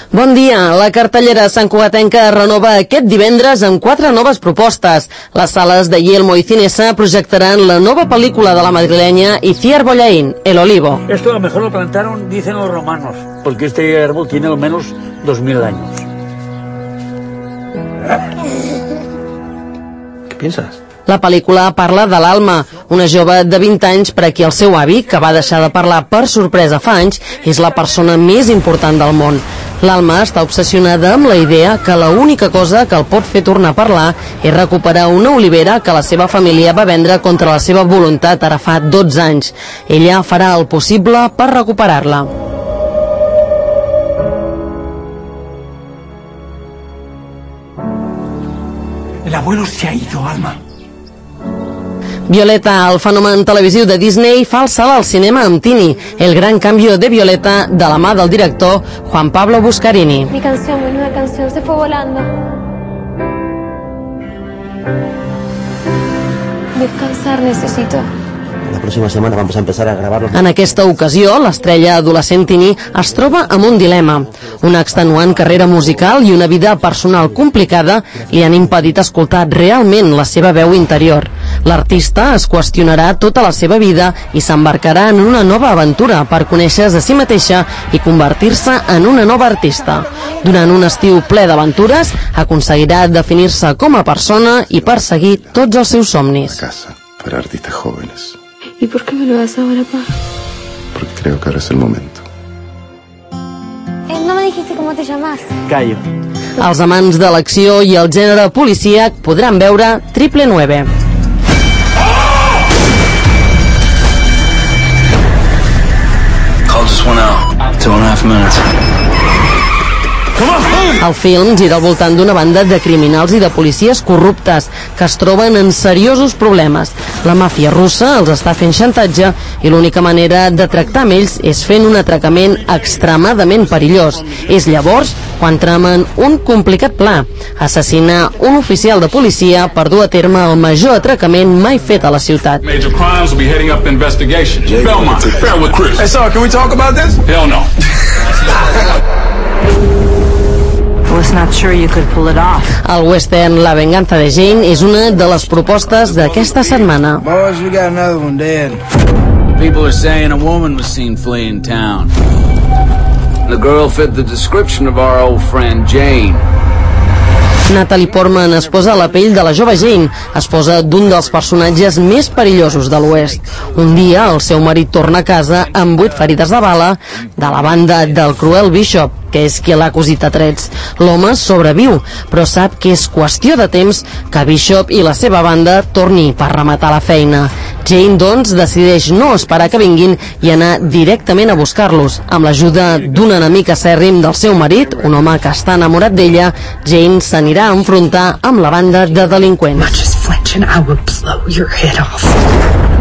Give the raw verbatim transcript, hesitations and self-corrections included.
Bon dia. La cartellera santcugatenca renova aquest divendres amb quatre noves propostes. Les sales de Yelmo i Cinesa projectaran la nova pel·lícula de la madrilenya Itziar Bollaín, El Olivo. Esto a lo mejor lo plantaron, dicen los romanos, porque este árbol tiene al menos dos mil años. ¿Qué piensas? La pel·lícula parla de l'Alma, una jove de vint anys per a qui el seu avi, que va deixar de parlar per sorpresa fa anys, és la persona més important del món. L'Alma està obsessionada amb la idea que l'única cosa que el pot fer tornar a parlar és recuperar una olivera que la seva família va vendre contra la seva voluntat ara fa dotze anys. Ella farà el possible per recuperar-la. El abuelo se ha ido, Alma. Violeta, el fenomen televisiu de Disney, fa el salt al cinema amb Tini, el gran cambio de Violeta de la mà del director Juan Pablo Buscarini. Mi canción, mi nueva canción, se fue volando. Descansar necesito. La próxima semana vamos a empezar a grabarlo. En aquesta ocasió, l'estrella adolescent Tini es troba amb un dilema. Una extenuant carrera musical i una vida personal complicada li han impedit escoltar realment la seva veu interior. L'artista es qüestionarà tota la seva vida i s'embarcarà en una nova aventura per conèixer-se a si mateixa i convertir-se en una nova artista. Durant un estiu ple d'aventures, aconseguirà definir-se com a persona i perseguir tots els seus somnis. Una casa para artistas jóvenes. ¿Y por qué me lo das ahora, pa? Porque creo que ahora es el momento. Eh, no me dijiste cómo te llamas. Callo. Els amants de l'acció i el gènere policíac podran veure Triple nueve. Call just went out. Two and a half minutes. El film gira al voltant d'una banda de criminals i de policies corruptes que es troben en seriosos problemes. La màfia russa els està fent xantatge i l'única manera de tractar amb ells és fent un atracament extremadament perillós. És llavors quan tramen un complicat pla: assassinar un oficial de policia per dur a terme el major atracament mai fet a la ciutat. Major crimes will be heading up investigation. Belmont, bear with Chris. Hey, sorry, can we talk about this? Hell no. I was not sure you could pull it off. El western La venganza de Jane és una de les propostes d'aquesta setmana. Boys, we got another one dead. People are saying a woman was seen fleeing town. The girl fit the description of our old friend Jane. Natalie Portman es posa a la pell de la jove Jane, esposa d'un dels personatges més perillosos de l'Oest. Un dia, el seu marit torna a casa amb vuit ferides de bala de la banda del cruel Bishop, que és qui l'ha cosit a trets. L'home sobreviu, però sap que és qüestió de temps que Bishop i la seva banda torni per rematar la feina. Jane, doncs, decideix no esperar que vinguin i anar directament a buscar-los. Amb l'ajuda d'un enemic acèrrim del seu marit, un home que està enamorat d'ella, Jane s'anirà a enfrontar amb la banda de delinqüents. Much as Fletch and I will blow your head off.